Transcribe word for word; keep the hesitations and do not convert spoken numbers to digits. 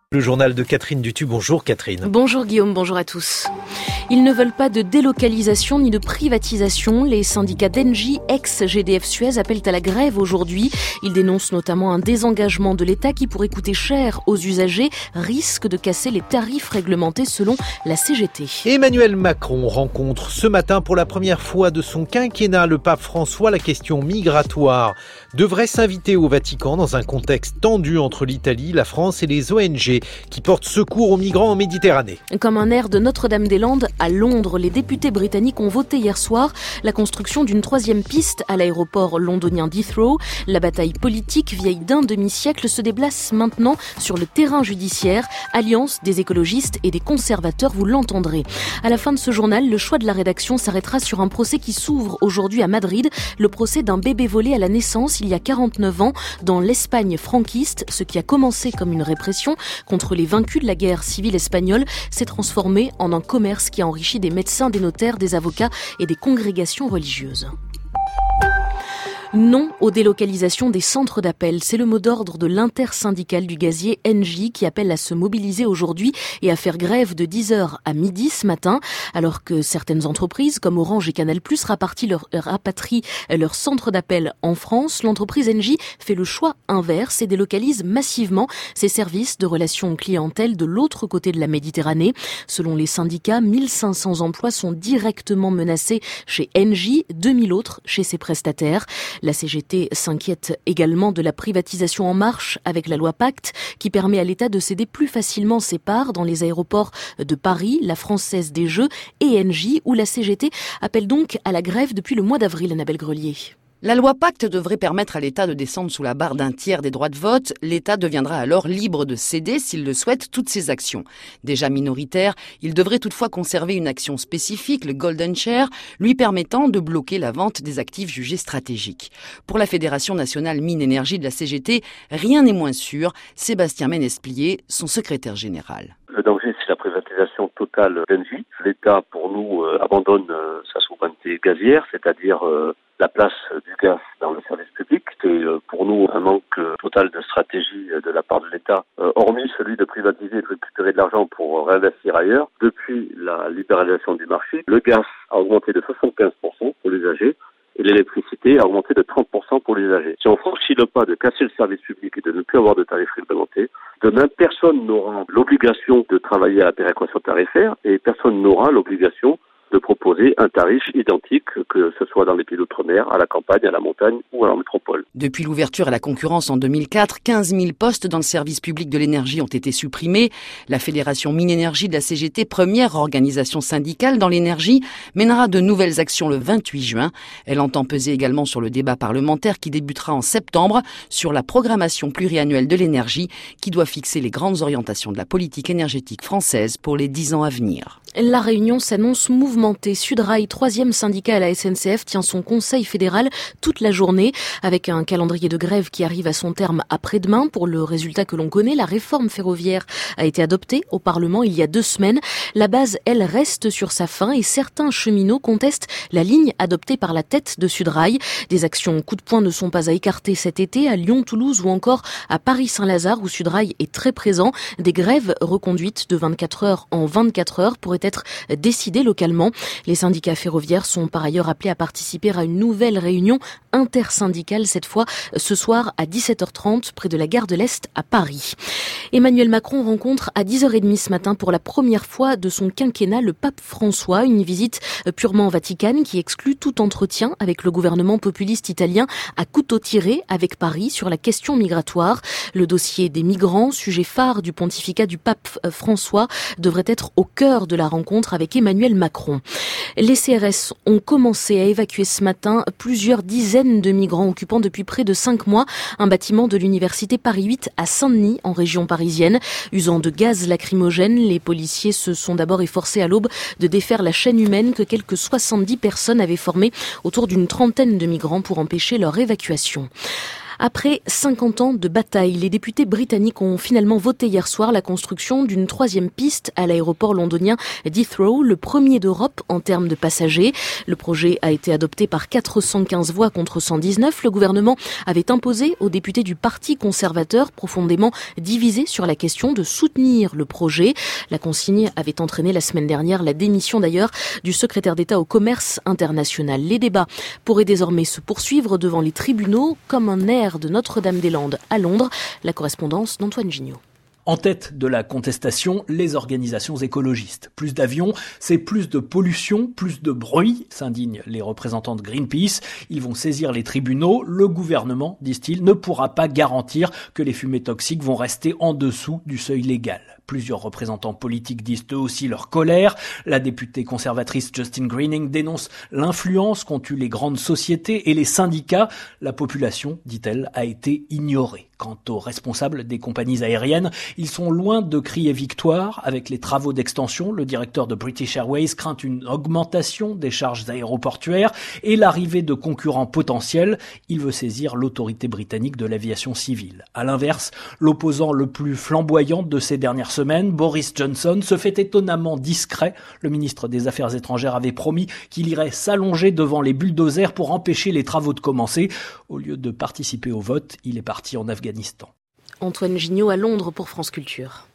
Le journal de Catherine Dutu. Bonjour Catherine. Bonjour Guillaume, bonjour à tous. Ils ne veulent pas de délocalisation ni de privatisation. Les syndicats d'Engie, ex-G D F Suez, appellent à la grève aujourd'hui. Ils dénoncent notamment un désengagement de l'État qui pourrait coûter cher aux usagers, risque de casser les tarifs réglementés selon la C G T. Emmanuel Macron rencontre ce matin pour la première fois de son quinquennat le pape François. La question migratoire devrait s'inviter au Vatican dans un contexte tendu entre l'Italie, la France et les O N G qui portent secours aux migrants en Méditerranée. Comme un air de Notre-Dame-des-Landes à Londres, les députés britanniques ont voté hier soir la construction d'une troisième piste à l'aéroport londonien d'Heathrow. La bataille politique, vieille d'un demi-siècle, se déplace maintenant sur le terrain judiciaire. Alliance des écologistes et des conservateurs, vous l'entendrez. À la fin de ce journal, le choix de la rédaction s'arrêtera sur un procès qui s'ouvre aujourd'hui à Madrid. Le procès d'un bébé volé à la naissance il y a quarante-neuf ans dans l'Espagne franquiste. Ce qui a commencé comme une répression contre les vaincus de la guerre civile espagnole s'est transformé en un commerce qui a enrichi des médecins, des notaires, des avocats et des congrégations religieuses. Non aux délocalisations des centres d'appel. C'est le mot d'ordre de l'intersyndicale du gazier Engie qui appelle à se mobiliser aujourd'hui et à faire grève de dix heures à midi ce matin, alors que certaines entreprises comme Orange et Canal+ rapatrient leur, rapatrient leur centre d'appel en France. L'entreprise Engie fait le choix inverse et délocalise massivement ses services de relations clientèle de l'autre côté de la Méditerranée. Selon les syndicats, mille cinq cents emplois sont directement menacés chez Engie, deux mille autres chez ses prestataires. La C G T s'inquiète également de la privatisation en marche avec la loi Pacte qui permet à l'État de céder plus facilement ses parts dans les aéroports de Paris, la Française des Jeux et Engie, où la C G T appelle donc à la grève depuis le mois d'avril, Annabelle Grelier. La loi Pacte devrait permettre à l'État de descendre sous la barre d'un tiers des droits de vote. L'État deviendra alors libre de céder, s'il le souhaite, toutes ses actions. Déjà minoritaire, il devrait toutefois conserver une action spécifique, le Golden Share, lui permettant de bloquer la vente des actifs jugés stratégiques. Pour la Fédération nationale mine-énergie de la C G T, rien n'est moins sûr. Sébastien Ménesplier, son secrétaire général. Le danger, c'est la privatisation totale d'Engie. L'État, pour nous, euh, abandonne euh, sa souveraineté gazière, c'est-à-dire euh, la place du gaz dans le service public. C'est euh, pour nous un manque euh, total de stratégie euh, de la part de l'État, euh, hormis celui de privatiser et de récupérer de l'argent pour réinvestir ailleurs. Depuis la libéralisation du marché, le gaz a augmenté de soixante-quinze pour cent pour l'usager et l'électricité a augmenté de trente pour cent pour l'usager. Si on franchit le pas de casser le service public et de ne plus avoir de tarifs réglementés, demain, personne n'aura l'obligation de travailler à la péréquation tarifaire et personne n'aura l'obligation de proposer un tarif identique, que ce soit dans les pays d'outre-mer, à la campagne, à la montagne ou à la métropole. Depuis l'ouverture à la concurrence en deux mille quatre, quinze mille postes dans le service public de l'énergie ont été supprimés. La Fédération Mine-Énergie de la C G T, première organisation syndicale dans l'énergie, mènera de nouvelles actions le vingt-huit juin. Elle entend peser également sur le débat parlementaire qui débutera en septembre sur la programmation pluriannuelle de l'énergie qui doit fixer les grandes orientations de la politique énergétique française pour les dix ans à venir. La réunion s'annonce mouvementée. Sudrail, troisième syndicat à la S N C F, tient son conseil fédéral toute la journée avec un calendrier de grève qui arrive à son terme après-demain. Pour le résultat que l'on connaît, la réforme ferroviaire a été adoptée au Parlement il y a deux semaines. La base, elle, reste sur sa faim et certains cheminots contestent la ligne adoptée par la tête de Sudrail. Des actions coup de poing ne sont pas à écarter cet été à Lyon, Toulouse ou encore à Paris-Saint-Lazare où Sudrail est très présent. Des grèves reconduites de vingt-quatre heures en vingt-quatre heures pourraient être décidées localement. Les syndicats ferroviaires sont par ailleurs appelés à participer à une nouvelle réunion intersyndicale, cette fois ce soir à dix-sept heures trente près de la gare de l'Est à Paris. Emmanuel Macron rencontre à dix heures trente ce matin pour la première fois de son quinquennat le pape François, une visite purement vaticane qui exclut tout entretien avec le gouvernement populiste italien à couteau tiré avec Paris sur la question migratoire. Le dossier des migrants, sujet phare du pontificat du pape François, devrait être au cœur de la rencontre avec Emmanuel Macron. Les C R S ont commencé à évacuer ce matin plusieurs dizaines de migrants occupant depuis près de cinq mois un bâtiment de l'université Paris huit à Saint-Denis, en région parisienne. Usant de gaz lacrymogène, les policiers se sont d'abord efforcés à l'aube de défaire la chaîne humaine que quelques soixante-dix personnes avaient formée autour d'une trentaine de migrants pour empêcher leur évacuation. Après cinquante ans de bataille, les députés britanniques ont finalement voté hier soir la construction d'une troisième piste à l'aéroport londonien d'Heathrow, le premier d'Europe en termes de passagers. Le projet a été adopté par quatre cent quinze voix contre cent dix-neuf. Le gouvernement avait imposé aux députés du Parti conservateur, profondément divisés sur la question, de soutenir le projet. La consigne avait entraîné la semaine dernière la démission d'ailleurs du secrétaire d'État au commerce international. Les débats pourraient désormais se poursuivre devant les tribunaux comme un air de Notre-Dame-des-Landes à Londres. La correspondance d'Antoine Gignot. En tête de la contestation, les organisations écologistes. Plus d'avions, c'est plus de pollution, plus de bruit, s'indignent les représentants de Greenpeace. Ils vont saisir les tribunaux. Le gouvernement, disent-ils, ne pourra pas garantir que les fumées toxiques vont rester en dessous du seuil légal. Plusieurs représentants politiques disent eux aussi leur colère. La députée conservatrice Justine Greening dénonce l'influence qu'ont eu les grandes sociétés et les syndicats. La population, dit-elle, a été ignorée. Quant aux responsables des compagnies aériennes, ils sont loin de crier victoire. Avec les travaux d'extension, le directeur de British Airways craint une augmentation des charges aéroportuaires et l'arrivée de concurrents potentiels. Il veut saisir l'autorité britannique de l'aviation civile. À l'inverse, l'opposant le plus flamboyant de ces dernières semaines, Boris Johnson, se fait étonnamment discret. Le ministre des Affaires étrangères avait promis qu'il irait s'allonger devant les bulldozers pour empêcher les travaux de commencer. Au lieu de participer au vote, il est parti en Afghanistan. Antoine Gignot à Londres pour France Culture.